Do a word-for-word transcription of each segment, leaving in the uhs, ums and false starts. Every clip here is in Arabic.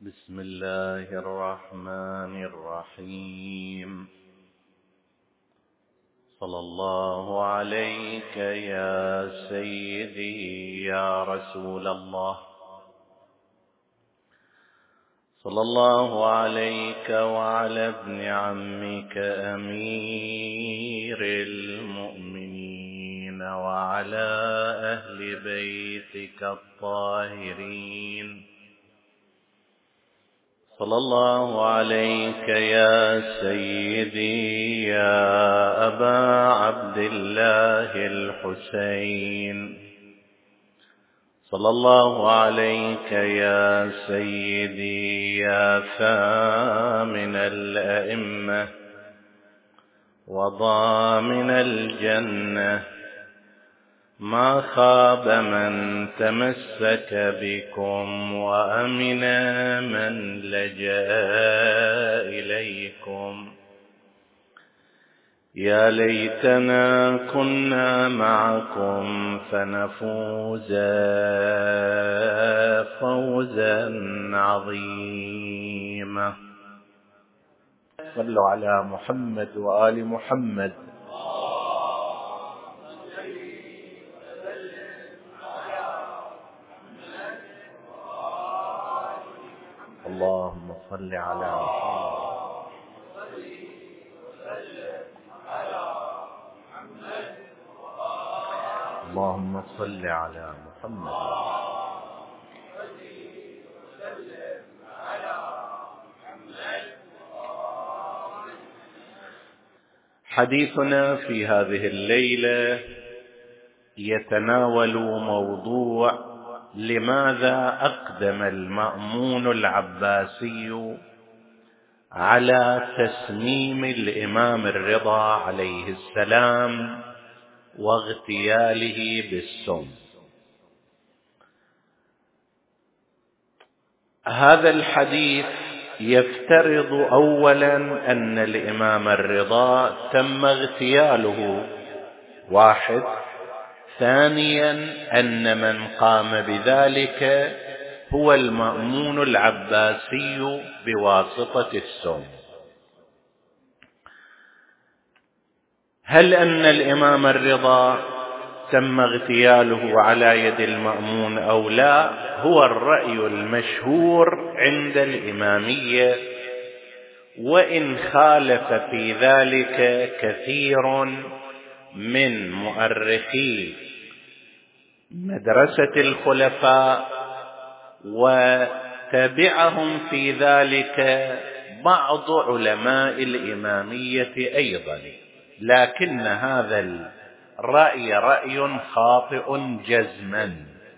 بسم الله الرحمن الرحيم. صلى الله عليك يا سيدي يا رسول الله، صلى الله عليك وعلى ابن عمك أمير المؤمنين وعلى أهل بيتك الطاهرين. صلى الله عليك يا سيدي يا أبا عبد الله الحسين، صلى الله عليك يا سيدي يا ثامن الأئمة وضامن الجنة، ما خاب من تمسك بكم وأمن من لجأ إليكم. يا ليتنا كنا معكم فنفوز فوزا عظيما. صلوا على محمد وآل محمد. اللهم صل على محمد. اللهم صل على محمد. حديثنا في هذه الليلة يتناول موضوع لماذا أقدم المأمون العباسي على تسميم الإمام الرضا عليه السلام واغتياله بالسم. هذا الحديث يفترض أولا أن الإمام الرضا تم اغتياله، واحد. ثانيا أن من قام بذلك هو المأمون العباسي بواسطة السم. هل أن الإمام الرضا تم اغتياله على يد المأمون أو لا؟ هو الرأي المشهور عند الإمامية، وإن خالف في ذلك كثير من مؤرخي مدرسة الخلفاء، وتبعهم في ذلك بعض علماء الإمامية أيضا، لكن هذا الرأي رأي خاطئ جزما.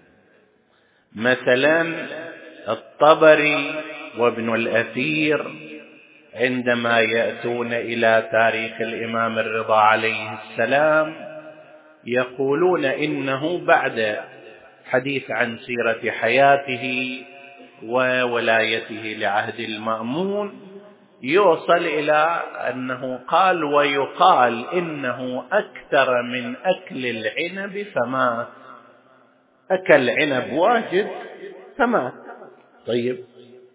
مثلا الطبري وابن الأثير عندما يأتون إلى تاريخ الإمام الرضا عليه السلام يقولون إنه بعد حديث عن سيرة حياته وولايته لعهد المأمون يوصل إلى أنه قال ويقال إنه أكثر من أكل العنب فمات، أكل عنب واجد فمات. طيب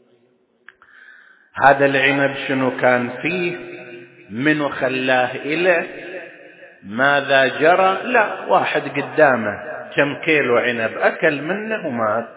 هذا العنب شنو كان فيه؟ منو خلاه إله؟ ماذا جرى؟ لا، واحد قدامه كم كيلو عنب أكل منه ومات.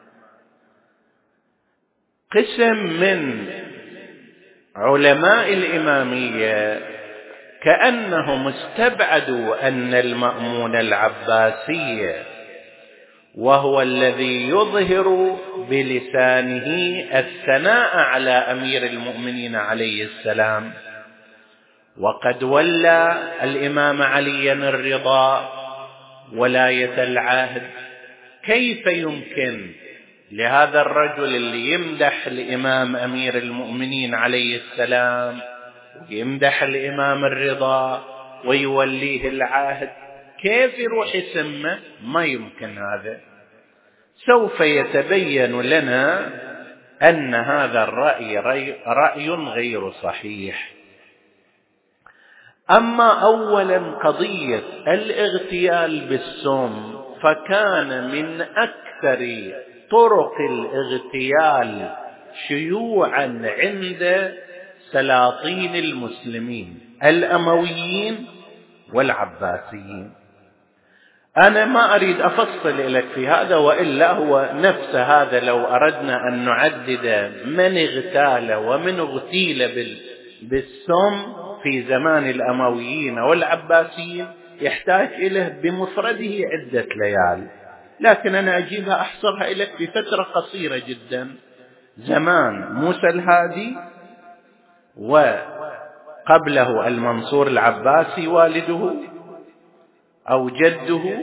قسم من علماء الإمامية كأنهم استبعدوا أن المأمون العباسي وهو الذي يظهر بلسانه الثناء على أمير المؤمنين عليه السلام، وقد ولى الإمام علي الرضا ولاية العهد، كيف يمكن لهذا الرجل اللي يمدح الإمام أمير المؤمنين عليه السلام ويمدح الإمام الرضا ويوليه العهد، كيف يروح يسمه؟ ما يمكن هذا. سوف يتبين لنا أن هذا الرأي رأي غير صحيح. أما أولا قضية الاغتيال بالسم فكان من أكثر طرق الاغتيال شيوعا عند سلاطين المسلمين الأمويين والعباسيين. أنا ما أريد أفصل لك في هذا، وإلا هو نفس هذا لو أردنا أن نعدد من اغتال ومن اغتيل بالسم في زمان الأمويين والعباسيين يحتاج إليه بمفرده عدة ليال، لكن أنا أجيبها أحصرها لك في فترة قصيرة جدا. زمان موسى الهادي وقبله المنصور العباسي والده أو جده،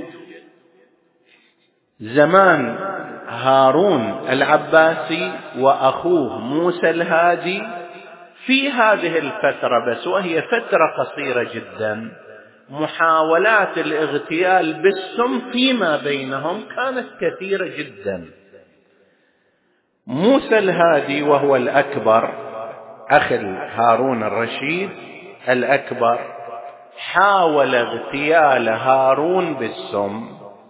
زمان هارون العباسي وأخوه موسى الهادي، في هذه الفترة بس، وهي فترة قصيرة جدا، محاولات الاغتيال بالسم فيما بينهم كانت كثيرة جدا. موسى الهادي وهو الأكبر، أخ هارون الرشيد الأكبر، حاول اغتيال هارون بالسم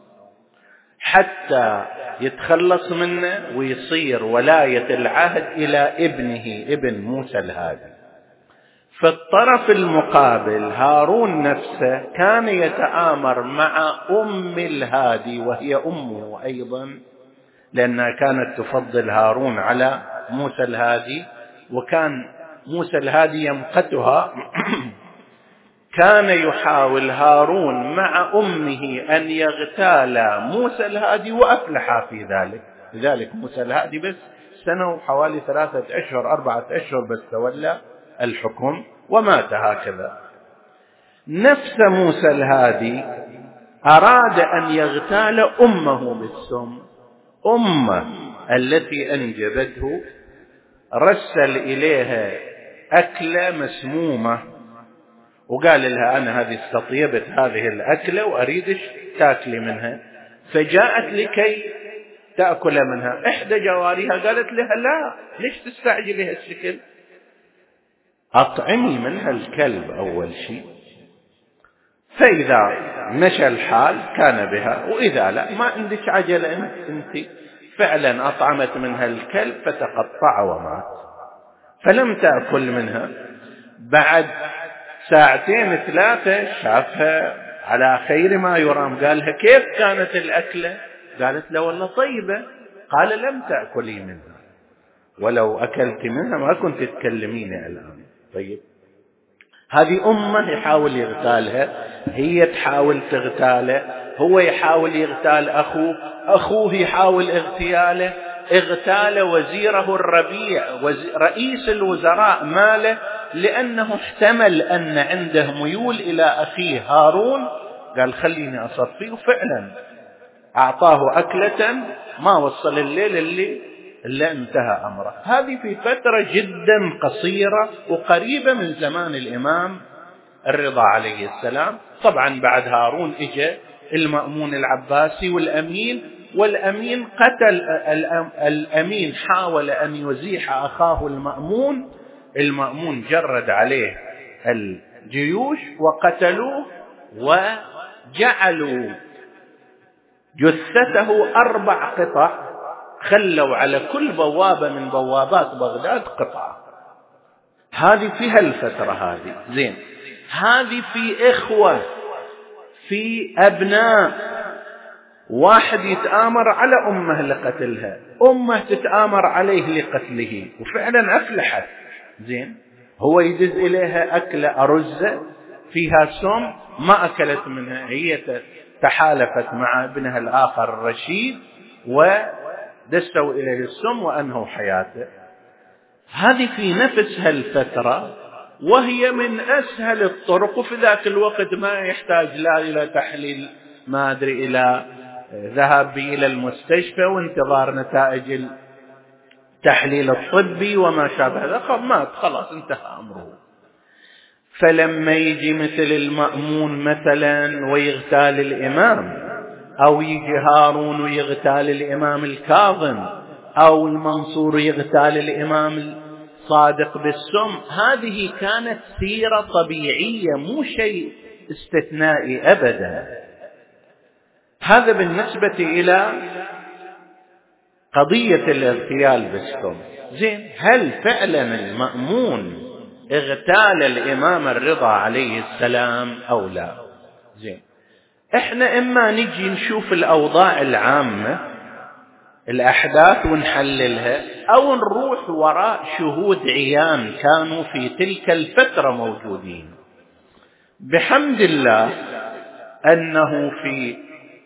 حتى يتخلص منه ويصير ولاية العهد إلى ابنه ابن موسى الهادي. في الطرف المقابل هارون نفسه كان يتآمر مع أم الهادي وهي أمه أيضا، لأنها كانت تفضل هارون على موسى الهادي، وكان موسى الهادي يمقتها. كان يحاول هارون مع أمه أن يغتال موسى الهادي وأفلح في ذلك. لذلك موسى الهادي بس سنة وحوالي ثلاثة أشهر أربعة أشهر بس تولى الحكم ومات هكذا. نفس موسى الهادي أراد أن يغتال أمه بالسم، أمه التي أنجبته رسل إليها أكلة مسمومة وقال لها أنا هذه استطيبت هذه الأكلة وأريدش تأكلي منها، فجاءت لكي تأكل منها. إحدى جواريها قالت لها لا، ليش تستعجلي هالشكل؟ أطعمي منها الكلب أول شيء، فإذا مشى الحال كان بها، وإذا لا ما عندك عجلة أنت. فعلا أطعمت منها الكلب فتقطع ومات، فلم تأكل منها. بعد ساعتين ثلاثة شافها على خير ما يرام، قالها كيف كانت الأكلة؟ قالت له والله طيبة. قال لم تأكلي منها، ولو أكلت منها ما كنت تكلميني الآن. طيب هذه أمه يحاول يغتالها، هي تحاول تغتاله، هو يحاول يغتال أخوه، أخوه يحاول اغتياله، اغتال وزيره الربيع رئيس الوزراء ماله، لأنه احتمل أن عنده ميول إلى أخيه هارون، قال خليني أصفيه، وفعلا أعطاه أكلة ما وصل الليل اللي, اللي انتهى أمره. هذه في فترة جدا قصيرة وقريبة من زمان الإمام الرضا عليه السلام. طبعا بعد هارون إجا المأمون العباسي والأمين، والأمين قتل الأمين، حاول أن يزيح أخاه المأمون، المأمون جرد عليه الجيوش وقتلوه، وجعلوا جثته أربع قطع، خلوا على كل بوابة من بوابات بغداد قطعة. هذه في هالفترة هذه زين. هذه في إخوة، في أبناء، واحد يتآمر على أمه لقتلها، أمه تتآمر عليه لقتله، وفعلا أفلحت. زين، هو يدز إليها أكلة أرزة فيها سم، ما أكلت منها، هي تحالفت مع ابنها الآخر الرشيد ودسوا إليه السم وأنهوا حياته. هذه في نفس هالفترة، وهي من أسهل الطرق، وفي ذاك الوقت ما يحتاج لا إلى تحليل، ما أدري، إلى ذهاب إلى المستشفى وانتظار نتائج التحليل الطبي وما شابه ذلك، مات خلاص انتهى أمره. فلما يجي مثل المأمون مثلا ويغتال الإمام، أو يجي هارون ويغتال الإمام الكاظم، أو المنصور يغتال الإمام الصادق بالسم، هذه كانت سيرة طبيعية، مو شيء استثنائي أبدا. هذا بالنسبة إلى قضية الاغتيال بالسم. زين، هل فعلا المأمون اغتال الإمام الرضا عليه السلام أو لا؟ زين، احنا اما نجي نشوف الأوضاع العامة الأحداث ونحللها، أو نروح وراء شهود عيان كانوا في تلك الفترة موجودين. بحمد الله أنه في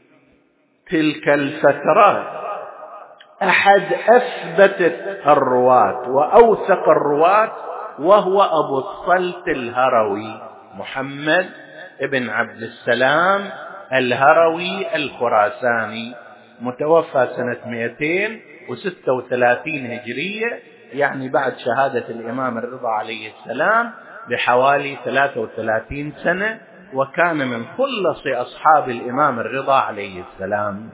تلك الفترة أحد أثبت الرواة وأوثق الرواة وهو أبو الصلت الهروي، محمد ابن عبد السلام الهروي الخراساني، متوفى سنة مئتين وستة وثلاثين هجرية، يعني بعد شهادة الإمام الرضا عليه السلام بحوالي ثلاثة وثلاثين سنة، وكان من خلص أصحاب الإمام الرضا عليه السلام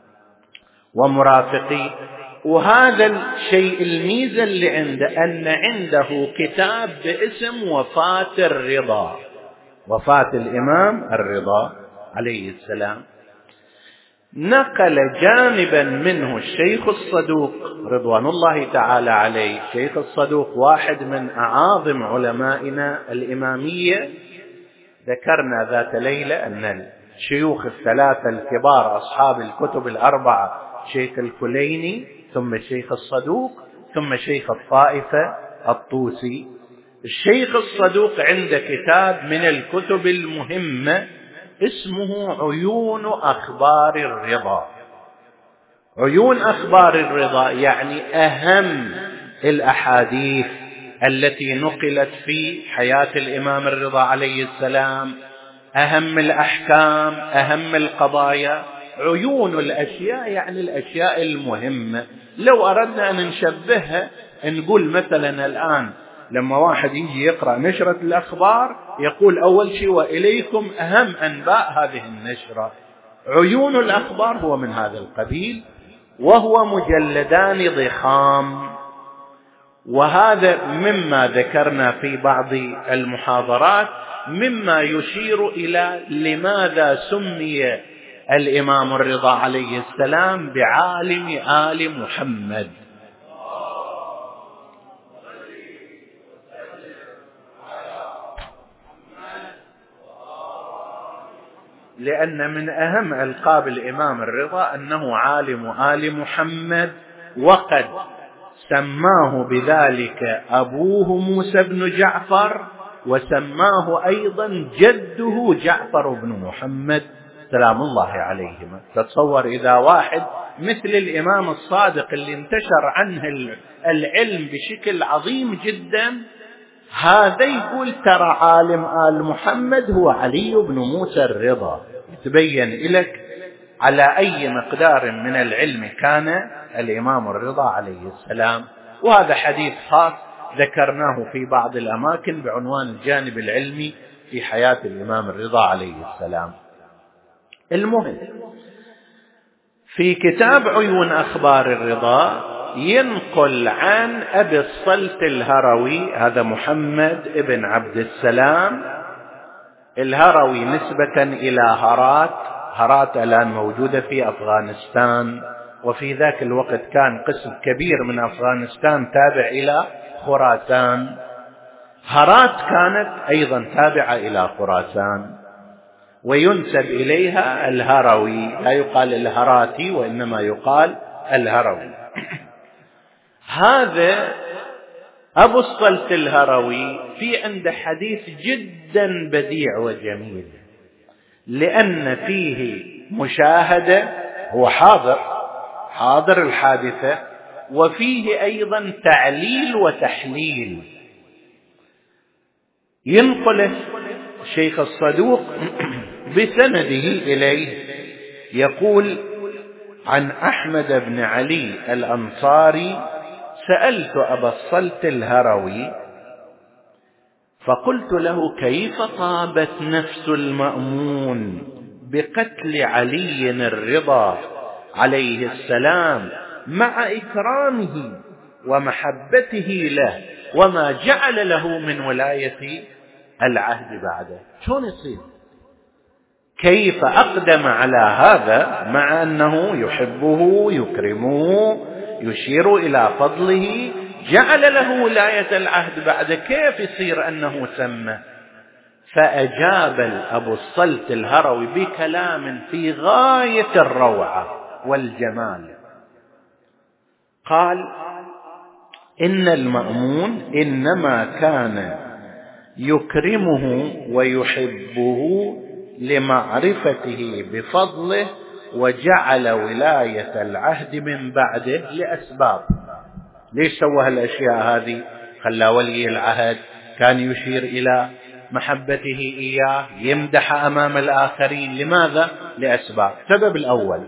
ومرافقيه. وهذا الشيء الميزة اللي عنده أن عنده كتاب باسم وفاة الرضا، وفاة الإمام الرضا عليه السلام. نقل جانبا منه الشيخ الصدوق رضوان الله تعالى عليه. الشيخ الصدوق واحد من أعاظم علمائنا الإمامية. ذكرنا ذات ليلة أن الشيوخ الثلاثة الكبار أصحاب الكتب الأربعة، شيخ الكليني ثم الشيخ الصدوق ثم شيخ الطائفة الطوسي. الشيخ الصدوق عنده كتاب من الكتب المهمة اسمه عيون أخبار الرضا. عيون أخبار الرضا يعني أهم الأحاديث التي نقلت في حياة الإمام الرضا عليه السلام، أهم الأحكام، أهم القضايا. عيون الأشياء يعني الأشياء المهمة. لو أردنا أن نشبهها نقول مثلا الآن لما واحد يجي يقرأ نشرة الأخبار يقول أول شيء وإليكم أهم أنباء هذه النشرة. عيون الأخبار هو من هذا القبيل، وهو مجلدان ضخام. وهذا مما ذكرنا في بعض المحاضرات مما يشير إلى لماذا سمي الإمام الرضا عليه السلام بعالم آل محمد. لأن من أهم ألقاب الإمام الرضا أنه عالم آل محمد، وقد سماه بذلك أبوه موسى بن جعفر، وسماه أيضا جده جعفر بن محمد سلام الله عليهما. تتصور إذا واحد مثل الإمام الصادق اللي انتشر عنه العلم بشكل عظيم جدا، هذا يقول ترى عالم آل محمد هو علي بن موسى الرضا، يتبين لك على أي مقدار من العلم كان الإمام الرضا عليه السلام. وهذا حديث خاص ذكرناه في بعض الأماكن بعنوان الجانب العلمي في حياة الإمام الرضا عليه السلام. المهم في كتاب عيون أخبار الرضا ينقل عن أبي الصلت الهروي، هذا محمد ابن عبد السلام الهروي نسبة إلى هرات. هرات الآن موجودة في أفغانستان، وفي ذاك الوقت كان قسم كبير من أفغانستان تابع إلى خراسان. هرات كانت أيضا تابعة إلى خراسان، وينسب إليها الهروي، لا يقال الهراتي وإنما يقال الهروي. هذا أبو الصلت الهروي في عنده حديث جدا بديع وجميل، لأن فيه مشاهدة، هو حاضر حاضر الحادثة، وفيه أيضا تعليل وتحليل. ينقل الشيخ الصدوق بسنده إليه يقول عن أحمد بن علي الأنصاري: سألت أبا الصلت الهروي فقلت له: كيف طابت نفس المأمون بقتل علي الرضا عليه السلام مع إكرامه ومحبته له وما جعل له من ولاية العهد بعده؟ شلون يصير؟ كيف أقدم على هذا مع أنه يحبه يكرمه يشير إلى فضله، جعل له ولاية العهد بعد، كيف يصير أنه سمى؟ فأجاب أبو الصلت الهروي بكلام في غاية الروعة والجمال. قال: إن المأمون إنما كان يكرمه ويحبه لمعرفته بفضله، وجعل ولاية العهد من بعده لأسباب. ليش سوى هالأشياء هذه؟ خلى ولي العهد كان يشير إلى محبته إياه، يمدح أمام الآخرين. لماذا؟ لأسباب. السبب الأول: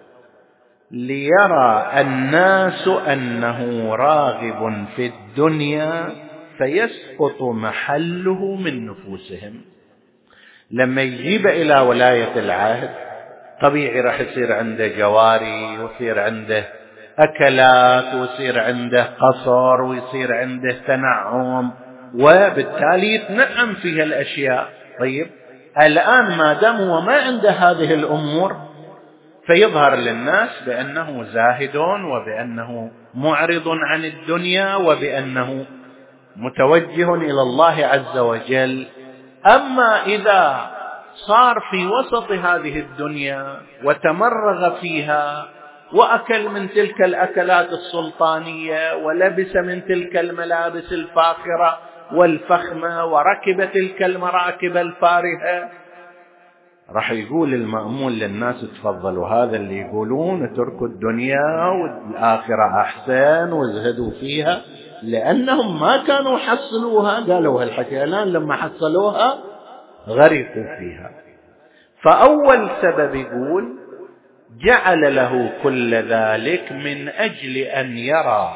ليرى الناس أنه راغب في الدنيا فيسقط محله من نفوسهم. لما يجيب إلى ولاية العهد طبيعي راح يصير عنده جواري، ويصير عنده أكلات، ويصير عنده قصر، ويصير عنده تنعم، وبالتالي يتنعم فيها الأشياء. طيب الآن ما دام هو ما عنده هذه الأمور، فيظهر للناس بأنه زاهد، وبأنه معرض عن الدنيا، وبأنه متوجه إلى الله عز وجل. أما إذا صار في وسط هذه الدنيا وتمرغ فيها، وأكل من تلك الأكلات السلطانية، ولبس من تلك الملابس الفاخرة والفخمة، وركب تلك المراكب الفارهة، راح يقول المأمون للناس: تفضلوا، هذا اللي يقولون اتركوا الدنيا والآخرة أحسن وازهدوا فيها، لأنهم ما كانوا حصلوها. قالوا هالحكي، الآن لما حصلوها غرقوا فيها. فأول سبب يقول: جعل له كل ذلك من أجل أن يرى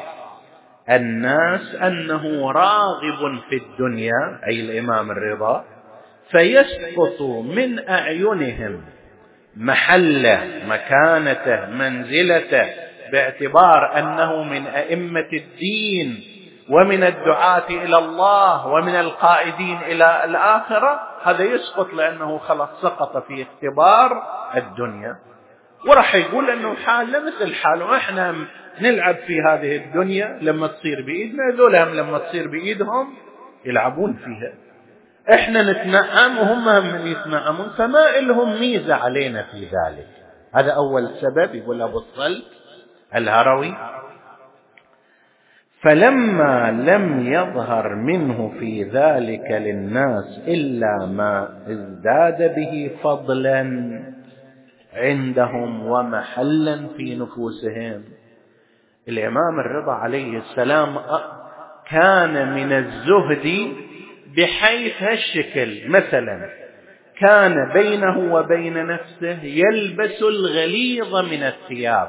الناس أنه راغب في الدنيا، أي الإمام الرضا، فيسقط من أعينهم محله، مكانته، منزلته، باعتبار أنه من أئمة الدين ومن الدعاة إلى الله ومن القائدين إلى الآخرة. هذا يسقط لأنه خلاص سقط في اختبار الدنيا. ورح يقول أنه حالة مثل حاله، إحنا نلعب في هذه الدنيا لما تصير بإيدنا، ذولهم لما تصير بإيدهم يلعبون فيها. إحنا نتنعم وهم هم يتنعمون، فما إلهم ميزة علينا في ذلك. هذا أول سبب. يقول أبو الصلت الهروي: فلما لم يظهر منه في ذلك للناس إلا ما ازداد به فضلا عندهم ومحلا في نفوسهم. الإمام الرضا عليه السلام كان من الزهد بحيث هالشكل. مثلا كان بينه وبين نفسه يلبس الغليظ من الثياب،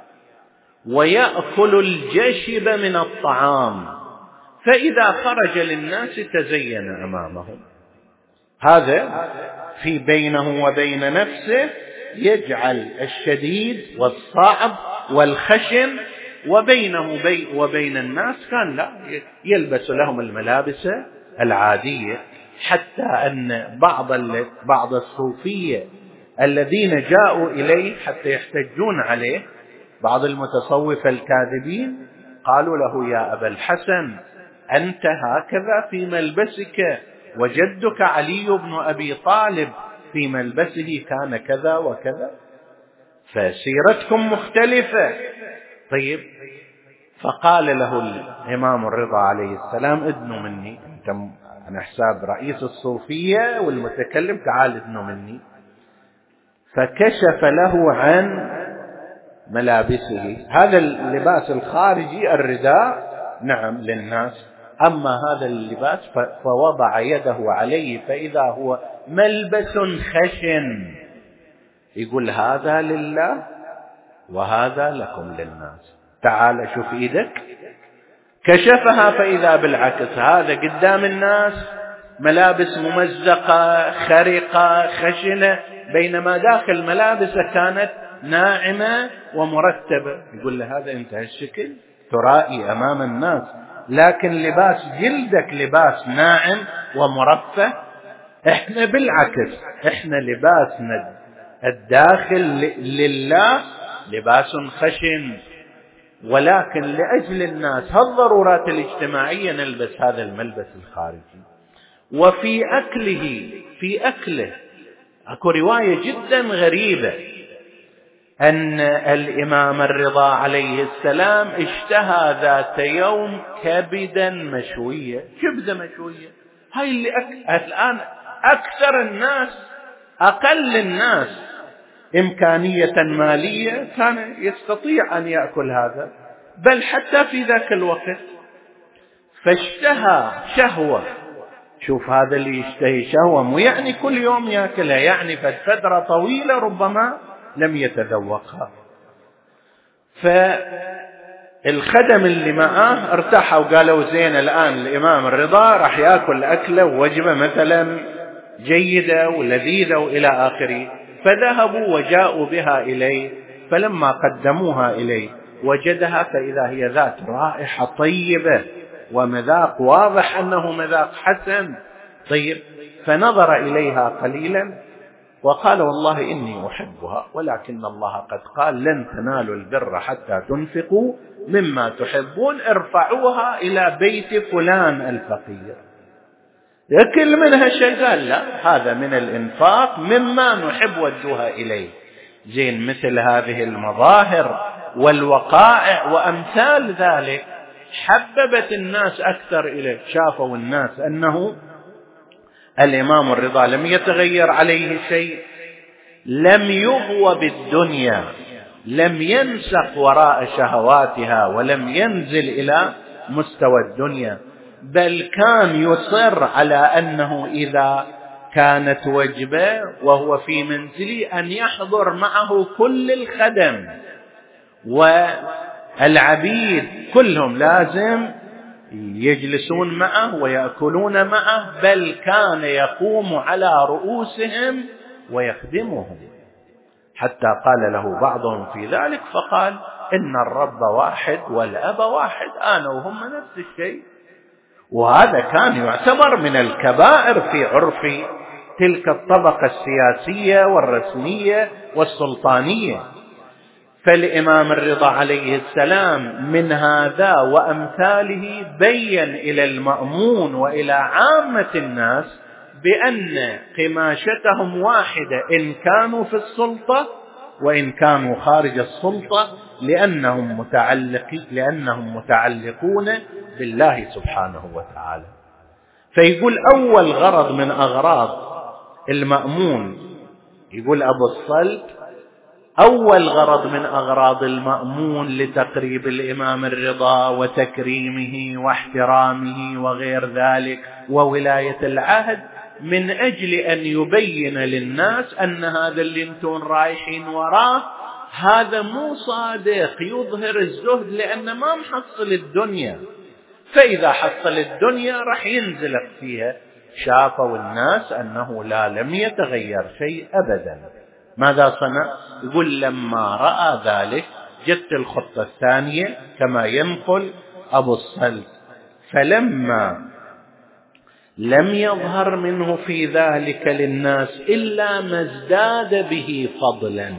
ويأكل الجشب من الطعام، فإذا خرج للناس تزين أمامهم. هذا في بينه وبين نفسه يجعل الشديد والصعب والخشن، وبينه وبين الناس كان لا يلبس لهم الملابس العادية. حتى أن بعض بعض الصوفية الذين جاءوا إليه حتى يحتجون عليه، بعض المتصوفة الكاذبين، قالوا له: يا أبا الحسن، أنت هكذا في ملبسك، وجدك علي بن أبي طالب في ملبسه كان كذا وكذا، فسيرتكم مختلفة. طيب، فقال له الإمام الرضا عليه السلام: ادنوا مني، أنت عن حساب رئيس الصوفية والمتكلم، تعال ادنوا مني. فكشف له عن ملابسه. هذا اللباس الخارجي الرداء نعم للناس، أما هذا اللباس فوضع يده عليه فإذا هو ملبس خشن. يقول: هذا لله وهذا لكم للناس، تعال شوف إيدك. كشفها فإذا بالعكس، هذا قدام الناس ملابس ممزقة خرقة خشنة، بينما داخل ملابسه كانت ناعمة ومرتبة. يقول له: هذا انت هالشكل ترائي أمام الناس، لكن لباس جلدك لباس ناعم ومرفه. احنا بالعكس، احنا لباسنا الداخل لله لباس خشن. ولكن لأجل الناس هالضرورات الاجتماعية نلبس هذا الملبس الخارجي. وفي أكله في أكله أكو رواية جدا غريبة أن الإمام الرضا عليه السلام اشتهى ذات يوم كبدا مشوية، كبدة مشوية. هاي اللي أك... الآن أكثر الناس أقل الناس إمكانية مالية كان يستطيع أن يأكل هذا، بل حتى في ذاك الوقت فاشتهى شهوة. شوف هذا اللي يشتهي شهوة مو يعني كل يوم يأكلها، يعني فترة طويلة ربما لم يتذوقها. فالخدم اللي معاه ارتاحوا وقالوا زين الآن الإمام الرضا راح يأكل أكله ووجبة مثلا جيدة ولذيذة وإلى آخره. فذهبوا وجاءوا بها إليه، فلما قدموها إليه وجدها فإذا هي ذات رائحة طيبة ومذاق واضح أنه مذاق حسن طيب. فنظر إليها قليلا وقال والله إني أحبها، ولكن الله قد قال لن تنالوا البر حتى تنفقوا مما تحبون، ارفعوها إلى بيت فلان الفقير. يأكل منها شيء؟ قال لا، هذا من الإنفاق مما نحب ودوها إليه. زين، مثل هذه المظاهر والوقائع وأمثال ذلك حببت الناس أكثر إليه. شافوا الناس أنه الإمام الرضا لم يتغير عليه شيء، لم يغوى بالدنيا، لم ينسق وراء شهواتها ولم ينزل إلى مستوى الدنيا، بل كان يصر على أنه إذا كانت وجبة وهو في منزله أن يحضر معه كل الخدم والعبيد كلهم لازم يجلسون معه ويأكلون معه، بل كان يقوم على رؤوسهم ويخدمهم، حتى قال له بعضهم في ذلك فقال إن الرب واحد والأب واحد، أنا وهم نفس الشيء. وهذا كان يعتبر من الكبائر في عرف تلك الطبقة السياسية والرسمية والسلطانية. فالإمام الرضا عليه السلام من هذا وأمثاله بين إلى المأمون وإلى عامة الناس بأن قماشتهم واحدة إن كانوا في السلطة وإن كانوا خارج السلطة، لأنهم متعلقين لأنهم متعلقون بالله سبحانه وتعالى. فيقول أول غرض من أغراض المأمون، يقول أبو الصلت أول غرض من أغراض المأمون لتقريب الإمام الرضا وتكريمه واحترامه وغير ذلك وولاية العهد، من أجل أن يبين للناس أن هذا اللي انتم رايحين وراه هذا مو صادق، يظهر الزهد لأن ما محصل الدنيا، فإذا حصل الدنيا رح ينزلق فيها. شافوا الناس أنه لا لم يتغير شيء أبدا. ماذا صنع؟ يقول لما رأى ذلك جت الخطة الثانية كما ينقل أبو الصلت، فلما لم يظهر منه في ذلك للناس إلا ما ازداد به فضلا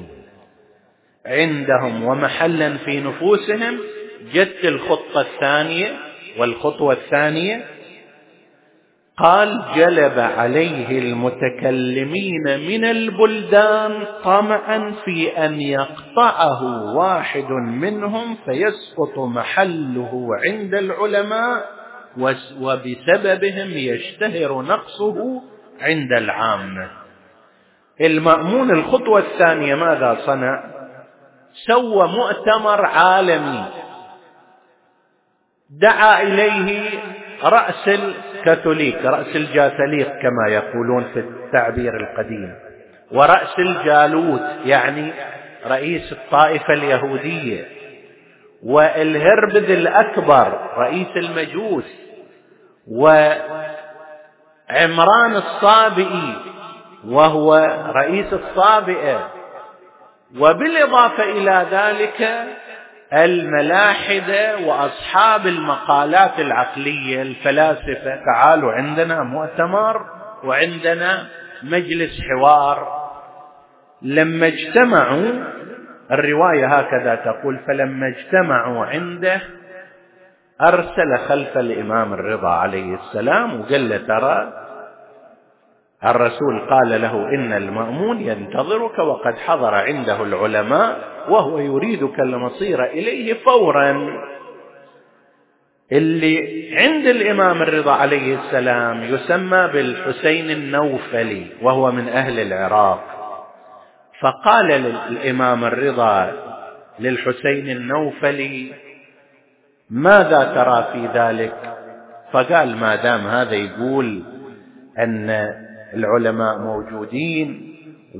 عندهم ومحلا في نفوسهم، جت الخطة الثانية والخطوة الثانية قال جلب عليه المتكلمين من البلدان طمعا في أن يقطعه واحد منهم فيسقط محله عند العلماء، وبسببهم يشتهر نقصه عند العامة. المأمون الخطوة الثانية ماذا صنع؟ سوى مؤتمر عالمي، دعا إليه رأس الكاثوليك، رأس الجاثليق كما يقولون في التعبير القديم، ورأس الجالوت يعني رئيس الطائفة اليهودية، والهربذ الأكبر رئيس المجوس، وعمران الصابئي وهو رئيس الصابئة، وبالإضافة إلى ذلك الملاحدة وأصحاب المقالات العقلية الفلاسفة. تعالوا عندنا مؤتمر وعندنا مجلس حوار. لما اجتمعوا الرواية هكذا تقول: فلما اجتمعوا عنده أرسل خلف الإمام الرضا عليه السلام وقال له: ترى الرسول قال له إن المأمون ينتظرك وقد حضر عنده العلماء وهو يريدك المصير إليه فورا. اللي عند الإمام الرضا عليه السلام يسمى بالحسين النوفلي وهو من أهل العراق. فقال الإمام الرضا للحسين النوفلي: ماذا ترى في ذلك؟ فقال: ما دام هذا يقول أن العلماء موجودين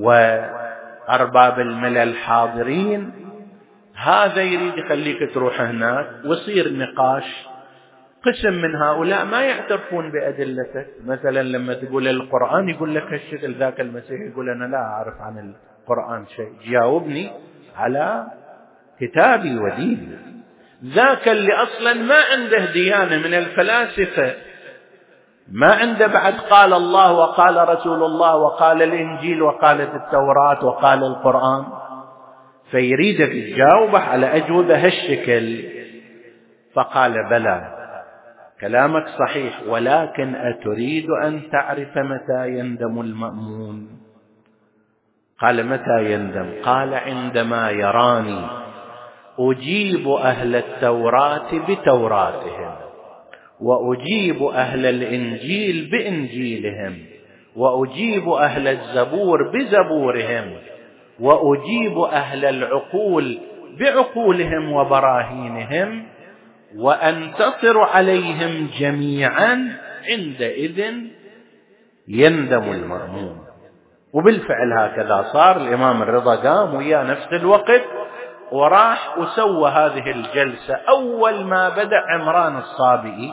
وأرباب الملل حاضرين، هذا يريد يخليك تروح هناك ويصير نقاش. قسم من هؤلاء ما يعترفون بأدلتك، مثلا لما تقول القرآن يقول لك هالشكل، ذاك المسيح يقول أنا لا أعرف عن القرآن شيء، جاوبني على كتابي وديني. ذاك اللي أصلا ما عنده ديانة من الفلاسفة، ما عنده بعد قال الله وقال رسول الله وقال الإنجيل وقالت التوراة وقال القرآن، فيريدك تجاوبه على أجوبة هالشكل. فقال: بلى، كلامك صحيح، ولكن أتريد أن تعرف متى يندم المأمون؟ قال: متى يندم؟ قال: عندما يراني أجيب أهل التوراة بتوراتهم، وأجيب أهل الإنجيل بإنجيلهم، وأجيب أهل الزبور بزبورهم، وأجيب أهل العقول بعقولهم وبراهينهم، وأنتصر عليهم جميعا، عندئذ يندم المأمون. وبالفعل هكذا صار. الإمام الرضا قام ويا نفس الوقت وراح وسوى هذه الجلسة. أول ما بدأ عمران الصابئي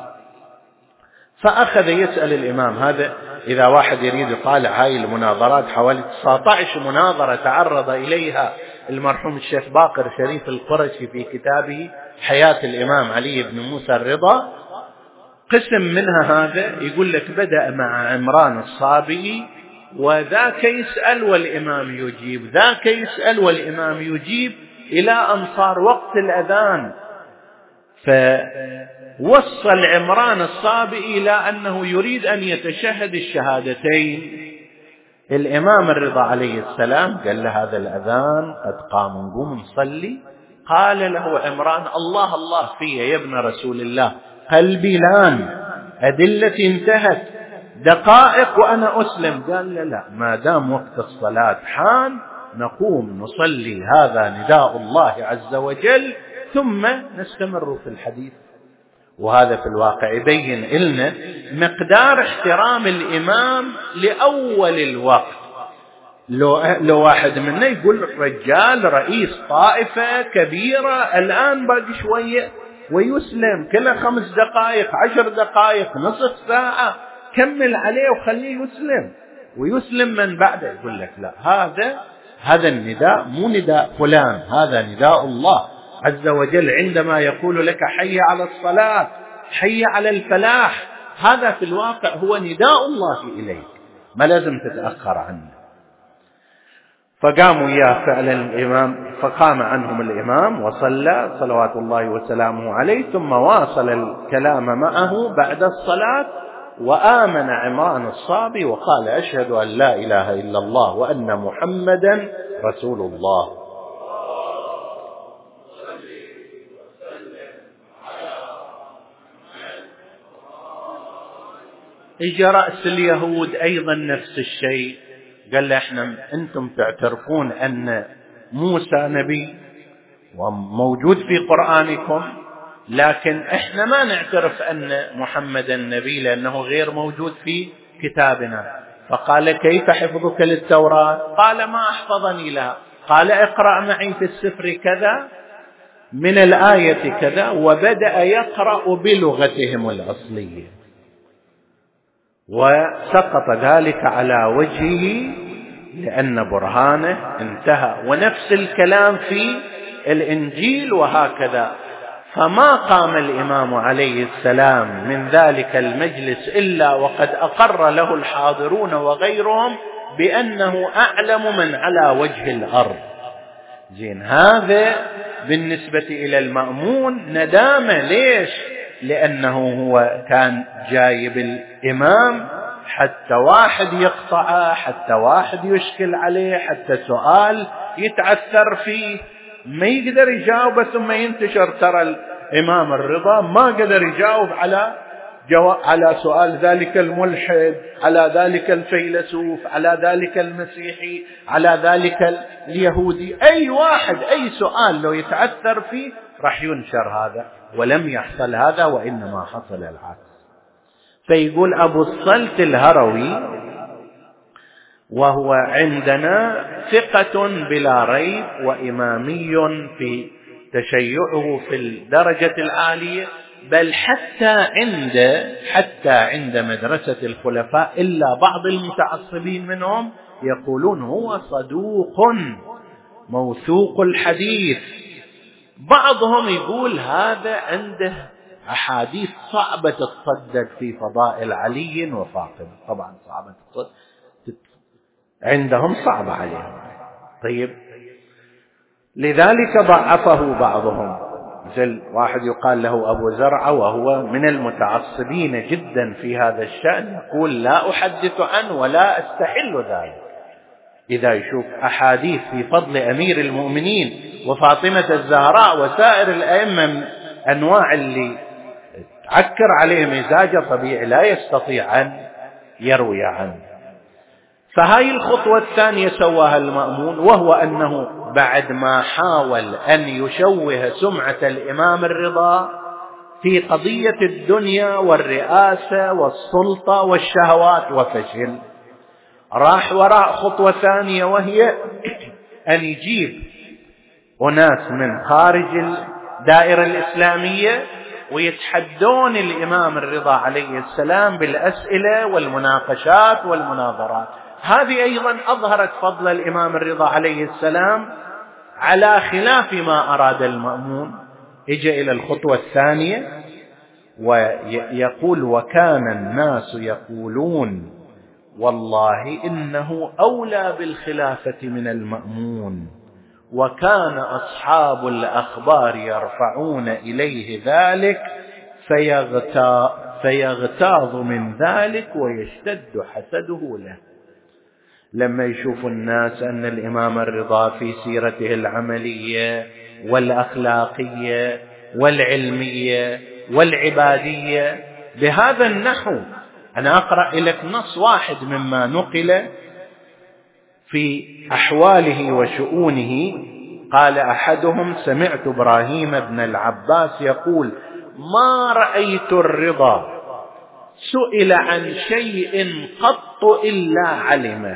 فأخذ يسأل الإمام، هذا إذا واحد يريد يطالع هاي المناظرات، حوالي تسعة عشر مناظرة تعرض إليها المرحوم الشيخ باقر شريف القرشي في كتابه حياة الإمام علي بن موسى الرضا. قسم منها هذا يقول لك بدأ مع عمران الصابئي، وذاك يسأل والإمام يجيب، ذاك يسأل والإمام يجيب، إلى أن صار وقت الأذان. فوصل عمران الصابئي إلى أنه يريد أن يتشهد الشهادتين. الإمام الرضا عليه السلام قال له: هذا الأذان قد قام، نقوم نصلي. قال له عمران: الله الله في يا ابن رسول الله، قلبي لان، أدلتي انتهت، دقائق وأنا أسلم. قال له: لا، ما دام وقت الصلاة حان نقوم نصلي، هذا نداء الله عز وجل، ثم نستمر في الحديث. وهذا في الواقع يبين لنا مقدار احترام الإمام لأول الوقت. لو, لو واحد منا يقول رجال رئيس طائفة كبيرة الآن باقي شوية ويسلم، كل خمس دقائق عشر دقائق نصف ساعة، كمل عليه وخليه يسلم ويسلم من بعده. يقول لك لا، هذا هذا النداء مو نداء فلان، هذا نداء الله عز وجل عندما يقول لك حي على الصلاة، حي على الفلاح، هذا في الواقع هو نداء الله إليك، ما لازم تتأخر عنه. فقاموا يا فعلا الإمام، فقام عنهم الإمام وصلى صلوات الله وسلامه عليه، ثم واصل الكلام معه بعد الصلاة. وآمن عمران الصابي وقال: أشهد أن لا إله إلا الله وأن محمدا رسول الله. إجا رأس اليهود أيضا نفس الشيء، قال له: احنا انتم تعترفون أن موسى نبي وموجود في قرآنكم، لكن احنا ما نعترف أن محمد النبي لأنه غير موجود في كتابنا. فقال: كيف حفظك للتوراة؟ قال: ما أحفظني لها. قال: اقرأ معي في السفر كذا من الآية كذا، وبدأ يقرأ بلغتهم الأصلية، وسقط ذلك على وجهه لأن برهانه انتهى. ونفس الكلام في الإنجيل وهكذا. فما قام الإمام عليه السلام من ذلك المجلس إلا وقد أقر له الحاضرون وغيرهم بأنه أعلم من على وجه الأرض، زين، هذا بالنسبة إلى المأمون ندامة. ليش؟ لأنه هو كان جايب الإمام حتى واحد يقطعه، حتى واحد يشكل عليه، حتى سؤال يتعثر فيه ما يقدر يجاوب، ثم ينتشر. ترى الإمام الرضا ما قدر يجاوب على جواب على سؤال ذلك الملحد، على ذلك الفيلسوف، على ذلك المسيحي، على ذلك اليهودي. أي واحد أي سؤال لو يتعثر فيه راح ينشر هذا، ولم يحصل هذا، وإنما حصل العكس. فيقول أبو الصلت الهروي وهو عندنا ثقة بلا ريب وإمامي في تشيعه في الدرجة العالية، بل حتى عند حتى عند مدرسة الخلفاء إلا بعض المتعصبين منهم يقولون هو صدوق موثوق الحديث. بعضهم يقول هذا عنده أحاديث صعبة تصدق في فضائل علي وفاطمة، طبعا صعبة تصدق عندهم، صعبة عليهم. طيب، لذلك ضعفه بعضهم، مثل واحد يقال له أبو زرعة وهو من المتعصبين جدا في هذا الشأن، يقول لا أحدث عنه ولا أستحل ذلك. إذا يشوف أحاديث في فضل أمير المؤمنين وفاطمة الزهراء وسائر الأئمة من أنواع اللي تعكر عليه مزاجه طبيعي لا يستطيع أن يروي عنه. فهاي الخطوة الثانية سواها المأمون، وهو أنه بعد ما حاول أن يشوه سمعة الإمام الرضا في قضية الدنيا والرئاسة والسلطة والشهوات وفشل، راح وراء خطوة ثانية، وهي أن يجيب أناس من خارج الدائرة الإسلامية ويتحدون الإمام الرضا عليه السلام بالأسئلة والمناقشات والمناظرات. هذه أيضا أظهرت فضل الإمام الرضا عليه السلام على خلاف ما أراد المأمون. إجا إلى الخطوة الثانية ويقول وكان الناس يقولون والله إنه أولى بالخلافة من المأمون، وكان أصحاب الأخبار يرفعون إليه ذلك فيغتاظ من ذلك ويشتد حسده له. لما يشوف الناس أن الإمام الرضا في سيرته العملية والأخلاقية والعلمية والعبادية بهذا النحو، أنا أقرأ لك نص واحد مما نقل في أحواله وشؤونه. قال أحدهم سمعت إبراهيم بن العباس يقول ما رأيت الرضا سئل عن شيء قط إلا علمه،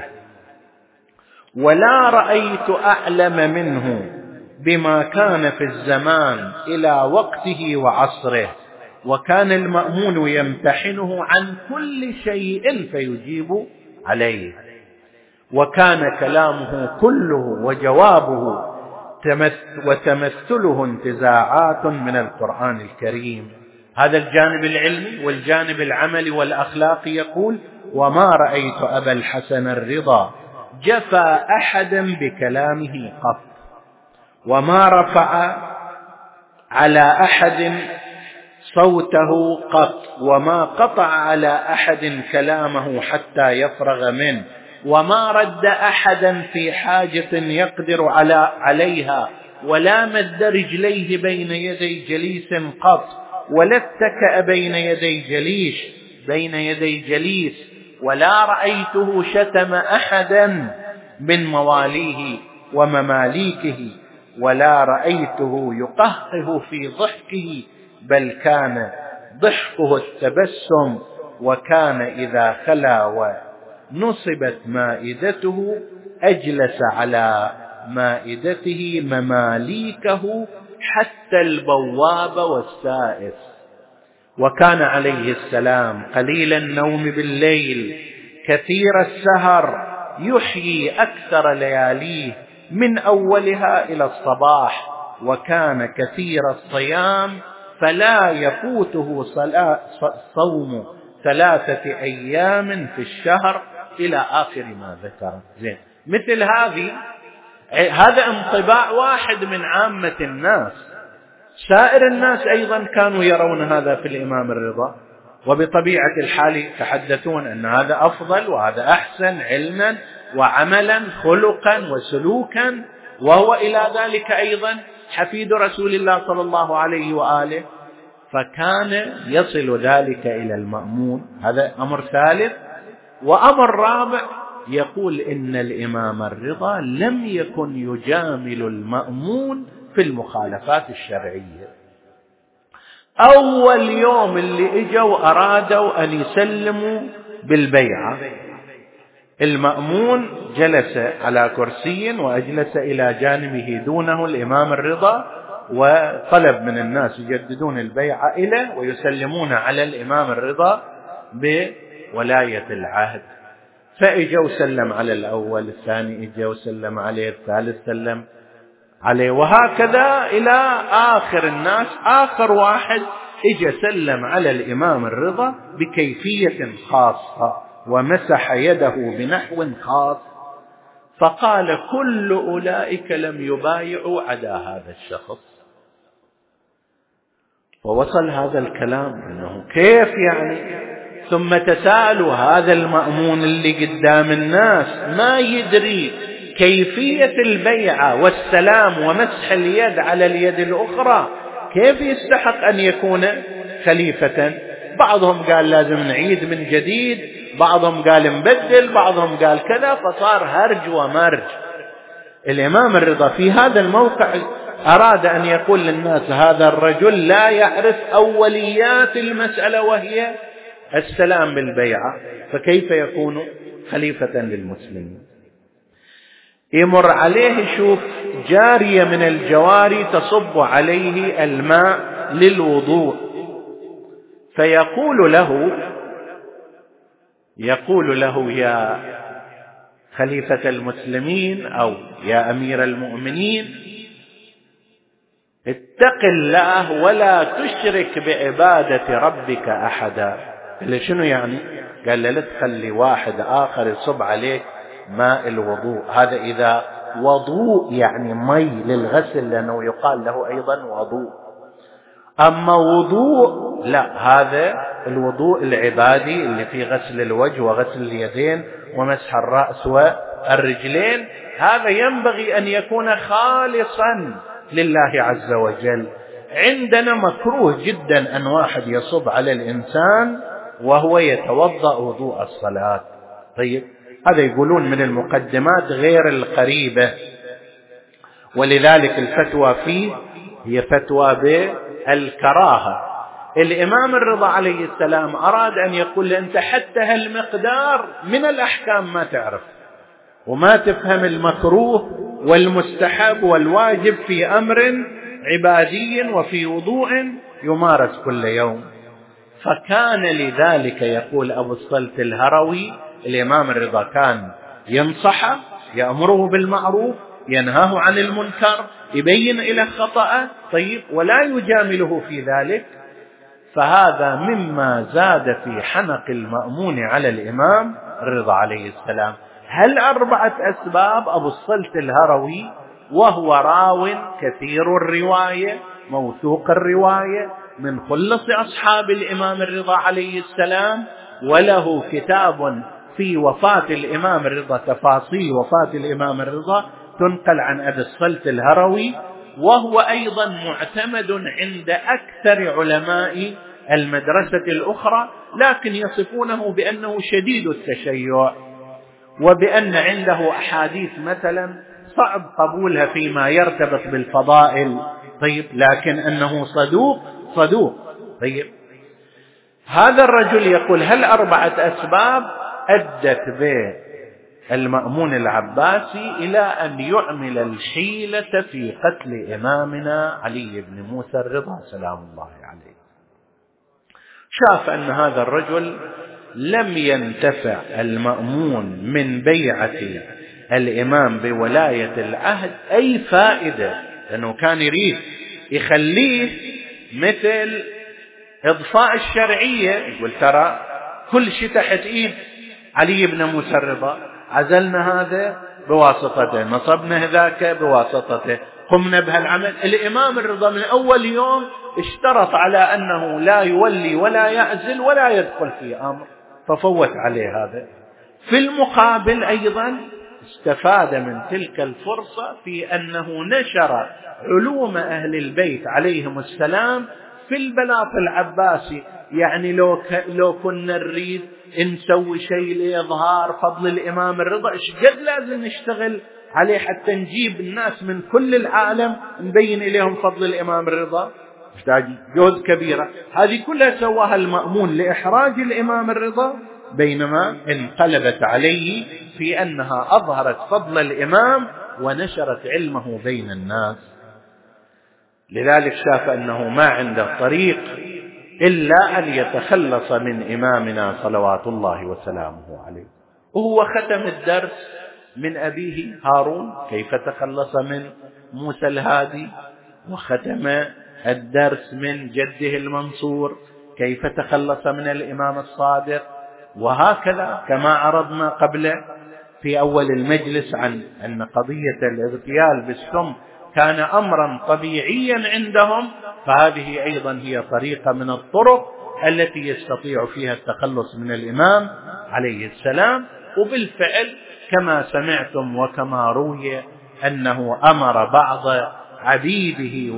ولا رأيت أعلم منه بما كان في الزمان إلى وقته وعصره، وكان المأمون يمتحنه عن كل شيء فيجيب عليه، وكان كلامه كله وجوابه وتمثله انتزاعات من القرآن الكريم. هذا الجانب العلمي، والجانب العملي والأخلاقي يقول وما رأيت أبا الحسن الرضا جفى أحدا بكلامه قط، وما رفع على أحد صوته قط، وما قطع على أحد كلامه حتى يفرغ منه، وما رد أحدا في حاجة يقدر على عليها، ولا مد رجليه بين يدي جليس قط، ولا اتكأ بين يدي جليس بين يدي جليس، ولا رأيته شتم أحدا من مواليه ومماليكه، ولا رأيته يقهقه في ضحكه، بل كان ضحكه التبسم، وكان إذا خلا ونصبت مائدته أجلس على مائدته مماليكه حتى البواب والسائس. وكان عليه السلام قليل النوم بالليل كثير السهر، يحيي أكثر لياليه من أولها إلى الصباح، وكان كثير الصيام فلا يفوته صوم ثلاثة أيام في الشهر إلى آخر ما ذكر. زين، مثل هذه هذا انطباع واحد من عامة الناس. سائر الناس أيضا كانوا يرون هذا في الإمام الرضا، وبطبيعة الحال يتحدثون أن هذا أفضل وهذا أحسن علما وعملا خلقا وسلوكا، وهو إلى ذلك أيضا حفيد رسول الله صلى الله عليه وآله، فكان يصل ذلك إلى المأمون. هذا أمر ثالث. وأمر رابع، يقول إن الإمام الرضا لم يكن يجامل المأمون في المخالفات الشرعية. أول يوم اللي إجوا أرادوا أن يسلموا بالبيعة، المأمون جلس على كرسي وأجلس إلى جانبه دونه الإمام الرضا، وطلب من الناس يجددون البيعة إليه ويسلمون على الإمام الرضا بولاية العهد. فإجا وسلم على الأول، الثاني إجا وسلم عليه، الثالث سلم عليه، وهكذا إلى آخر الناس. آخر واحد إجا سلم على الإمام الرضا بكيفية خاصة ومسح يده بنحو خاص، فقال كل أولئك لم يبايعوا عدا هذا الشخص. ووصل هذا الكلام أنه كيف يعني؟ ثم تساءلوا هذا المأمون اللي قدام الناس ما يدري كيفية البيعة والسلام ومسح اليد على اليد الأخرى، كيف يستحق أن يكون خليفة؟ بعضهم قال لازم نعيد من جديد، بعضهم قال نبدل، بعضهم قال كذا، فصار هرج ومرج. الإمام الرضا في هذا الموقع أراد أن يقول للناس هذا الرجل لا يعرف أوليات المسألة وهي السلام بالبيعة، فكيف يكون خليفة للمسلمين؟ يمر عليه، شوف، جارية من الجواري تصب عليه الماء للوضوء، فيقول له يقول له يا خليفة المسلمين أو يا أمير المؤمنين، اتق الله ولا تشرك بعبادة ربك أحدا. قال شنو يعني؟ قال لا تخلي واحد آخر يصب عليك ماء الوضوء، هذا إذا وضوء يعني مي للغسل، لأنه يقال له أيضا وضوء. أما وضوء لا، هذا الوضوء العبادي اللي فيه غسل الوجه وغسل اليدين ومسح الرأس والرجلين، هذا ينبغي أن يكون خالصا لله عز وجل. عندنا مكروه جدا أن واحد يصب على الإنسان وهو يتوضأ وضوء الصلاة. طيب، هذا يقولون من المقدمات غير القريبة، ولذلك الفتوى فيه هي فتوى بالكراهة. الإمام الرضا عليه السلام أراد أن يقول أنت حتى هالمقدار من الأحكام ما تعرف وما تفهم المكروه والمستحب والواجب في أمر عبادي وفي وضوء يمارس كل يوم. فكان لذلك يقول أبو الصلت الهروي الإمام الرضا كان ينصحه، يأمره بالمعروف، ينهاه عن المنكر، يبين إلى خطأه، طيب، ولا يجامله في ذلك. فهذا مما زاد في حنق المأمون على الإمام الرضا عليه السلام. هل أربعة أسباب. أبو الصلت الهروي وهو راو كثير الرواية موثوق الرواية من خلص أصحاب الإمام الرضا عليه السلام، وله كتاب في وفاة الإمام الرضا، تفاصيل وفاة الإمام الرضا تنقل عن أبي الصلت الهروي، وهو أيضا معتمد عند أكثر علماء المدرسة الأخرى، لكن يصفونه بأنه شديد التشيع، وبأن عنده أحاديث مثلا صعب قبولها فيما يرتبط بالفضائل، طيب، لكن أنه صدوق صدوق. طيب، هذا الرجل يقول هل أربعة أسباب أدت بالمأمون العباسي إلى أن يعمل الحيلة في قتل إمامنا علي بن موسى الرضا سلام الله عليه. شاف أن هذا الرجل لم ينتفع المأمون من بيعة الإمام بولاية العهد أي فائدة، لأنه كان يريد يخليه مثل إضفاء الشرعية، يقول ترى كل شيء تحت إيد علي بن موسى الرضا، عزلنا هذا بواسطته، نصبنا ذاك بواسطته، قمنا بهالعمل. الإمام الرضا من أول يوم اشترط على أنه لا يولي ولا يعزل ولا يدخل في أمر، ففوت عليه هذا. في المقابل أيضا استفاد من تلك الفرصة في أنه نشر علوم أهل البيت عليهم السلام في البلاط العباسي. يعني لو, ك... لو كنا نريد نسوي شيء لإظهار فضل الإمام الرضا، إيش قد لازم نشتغل عليه حتى نجيب الناس من كل العالم نبين إليهم فضل الإمام الرضا، محتاج جهد كبيرة. هذه كلها سواها المأمون لإحراج الإمام الرضا، بينما انقلبت عليه في أنها أظهرت فضل الإمام ونشرت علمه بين الناس. لذلك شاف أنه ما عنده طريق إلا أن يتخلص من إمامنا صلوات الله وسلامه عليه. وهو ختم الدرس من أبيه هارون كيف تخلص من موسى الهادي، وختم الدرس من جده المنصور كيف تخلص من الإمام الصادق، وهكذا كما عرضنا قبل في أول المجلس عن أن قضية الاغتيال بالسم كان أمرا طبيعيا عندهم، فهذه أيضا هي طريقة من الطرق التي يستطيع فيها التخلص من الإمام عليه السلام. وبالفعل كما سمعتم وكما روي أنه أمر بعض عبيده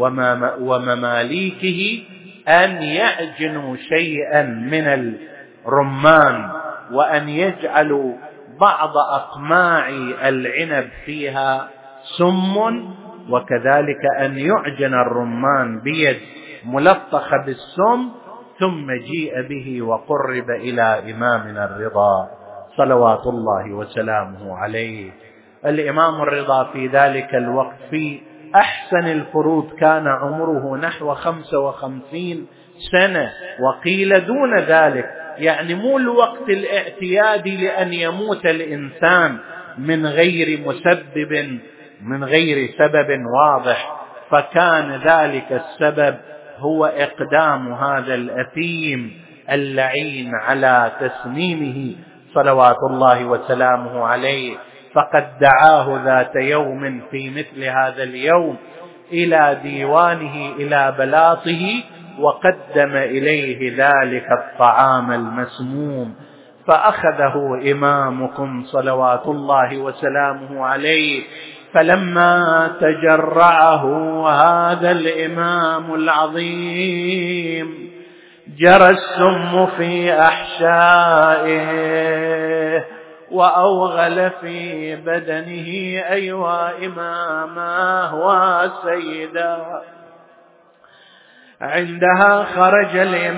ومماليكه أن يعجنوا شيئا من الرمان وأن يجعلوا بعض أقماع العنب فيها سم، وكذلك أن يعجن الرمان بيد ملطخة بالسم ثم جيء به وقرب إلى إمامنا الرضا صلوات الله وسلامه عليه. الإمام الرضا في ذلك الوقت في أحسن الفروض كان عمره نحو خمسة وخمسين سنة، وقيل دون ذلك، يعني مو الوقت الاعتيادي لأن يموت الإنسان من غير مسبب من غير سبب واضح، فكان ذلك السبب هو إقدام هذا الأثيم اللعين على تسميمه صلوات الله وسلامه عليه. فقد دعاه ذات يوم في مثل هذا اليوم إلى ديوانه إلى بلاطه، وقدم إليه ذلك الطعام المسموم، فأخذه إمامكم صلوات الله وسلامه عليه. فلما تجرعه هذا الإمام العظيم جرى السم في أحشائه وأوغل في بدنه. أيها إماما وسيدا. عندها خرج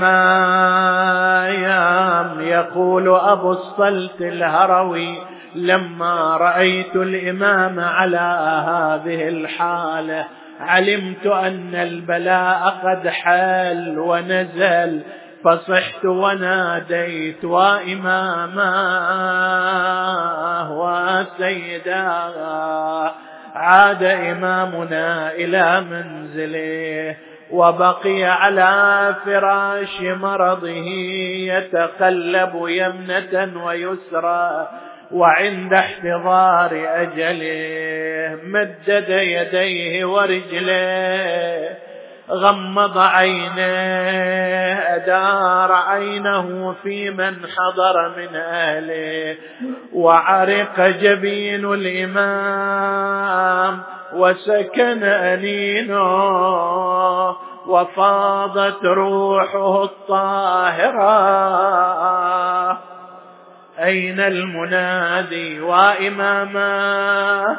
الإمام يقول أبو الصلت الهروي: لما رأيت الإمام على هذه الحالة علمت أن البلاء قد حل ونزل، فصحت وناديت: وإماما وسيدا. عاد إمامنا إلى منزله وبقي على فراش مرضه يتقلب يمنة ويسرى، وعند احتضار أجله مدد يديه ورجليه، غمض عينيه، أدار عينه في من حضر من أهله، وعرق جبين الإمام وسكن أنينه، وفاضت روحه الطاهرة. أين المنادي؟ وإماما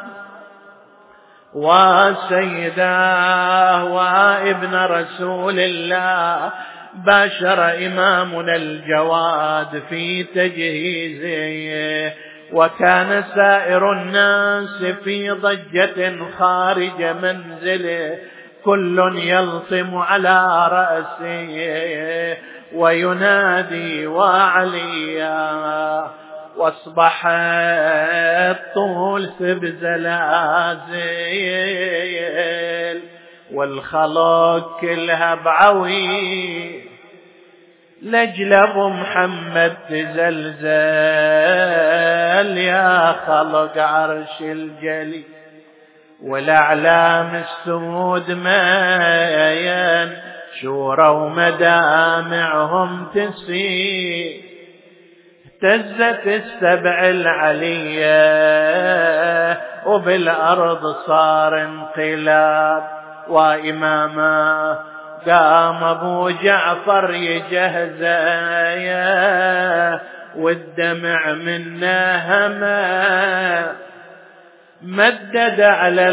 وسيداه وابن رسول الله. باشر إمامنا الجواد في تجهيزه، وكان سائر الناس في ضجة خارج منزله، كل يلطم على رأسه وينادي وعليا. واصبح الطول بزلازل والخلق كلها بعوي، لأجل أبو محمد تزلزل يا خلق عرش الجلي، والأعلام السود ما ينشوروا ومدامعهم تسيل. اهتزت السبع العلية وبالأرض صار انقلاب، وإماما قام أبو جعفر يجهزه والدمع منه هما، مدد على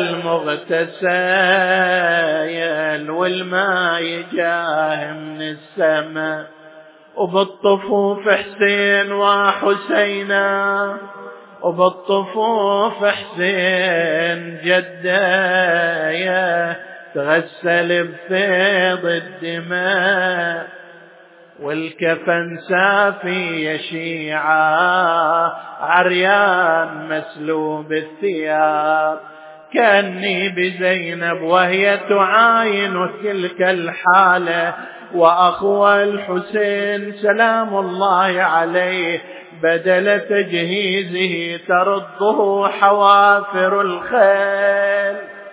المغتسل والماء يجاه من السماء، وبالطفوف حسين وحسينا، وبالطفوف حسين جدايا تغسل بفيض الدماء، والكفن سافي يشيعا عريان مسلوب الثياب، كأني بزينب وهي تعاين تلك الحالة، وأخوة الحسين سلام الله عليه بدل تجهيزه ترده حوافر الخيل،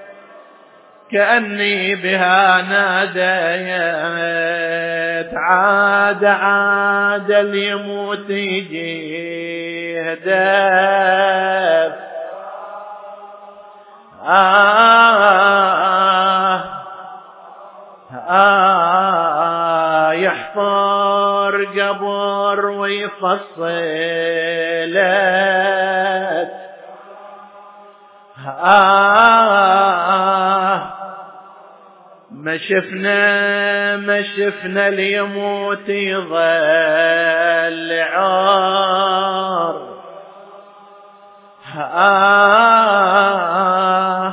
كأني بها ناديت عاد عاد ليموت يجيه داف. آه آه يحفر قبر ويفصلت، آه ما شفنا ما شفنا ليموت يظل عار، آه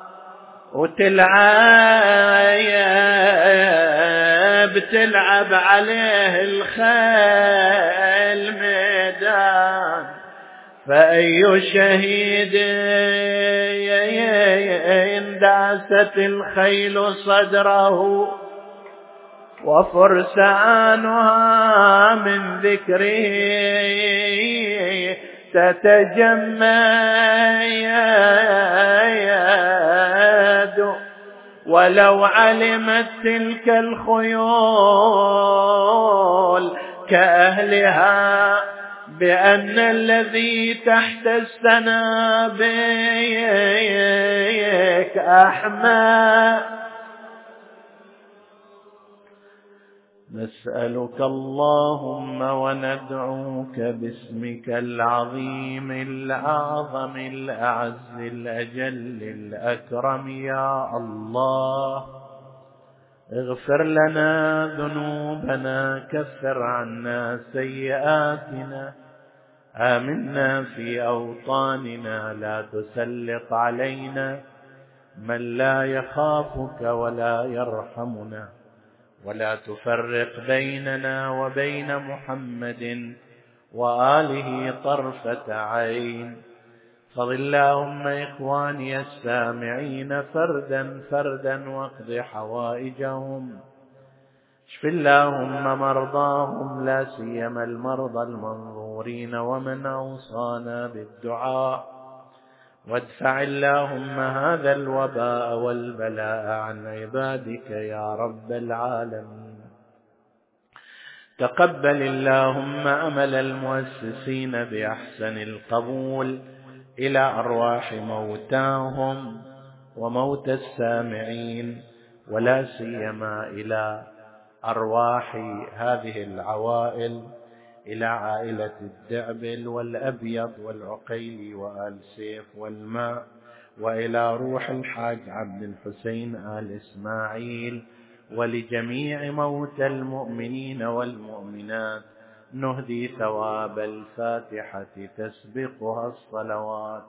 وتلعب تلعب عليه الخيل ميدان، فأي شهيد انداست الخيل صدره، وفرسانها من ذكره تتجمد، ولو علمت تلك الخيول كأهلها بأن الذي تحت السنابك أحمى. نسألك اللهم وندعوك باسمك العظيم الأعظم الأعز الأجل الأكرم يا الله، اغفر لنا ذنوبنا، كفر عنا سيئاتنا، آمنا في أوطاننا، لا تسلط علينا من لا يخافك ولا يرحمنا، ولا تفرق بيننا وبين محمد وآله طرفة عين. فضل اللهم إخواني السامعين فردا فردا واقض حوائجهم، اشف اللهم مرضاهم لا سيما المرضى المنظورين ومن أوصانا بالدعاء، وادفع اللهم هذا الوباء والبلاء عن عبادك يا رب العالمين. تقبل اللهم أمل المؤسسين بأحسن القبول إلى أرواح موتاهم وموت السامعين، ولا سيما إلى أرواح هذه العوائل، إلى عائلة الدعبل والأبيض والعقيلي وآل سيف والماء، وإلى روح الحاج عبد الحسين آل إسماعيل، ولجميع موتى المؤمنين والمؤمنات نهدي ثواب الفاتحة تسبقها الصلوات.